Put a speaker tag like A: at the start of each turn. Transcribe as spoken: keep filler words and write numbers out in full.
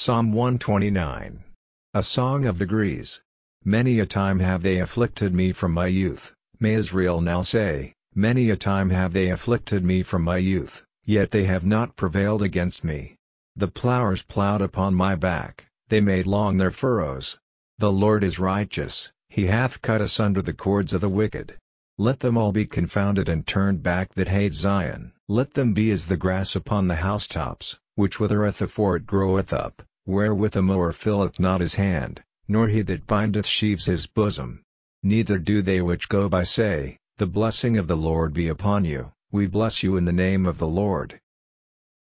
A: Psalm one twenty-nine. A Song of Degrees. Many a time have they afflicted me from my youth, may Israel now say, many a time have they afflicted me from my youth, yet they have not prevailed against me. The plowers plowed upon my back, they made long their furrows. The Lord is righteous, he hath cut asunder the cords of the wicked. Let them all be confounded and turned back that hate Zion. Let them be as the grass upon the housetops, which withereth afore it groweth up, wherewith a mower filleth not his hand, nor he that bindeth sheaves his bosom. Neither do they which go by say, The blessing of the Lord be upon you. We bless you in the name of the Lord.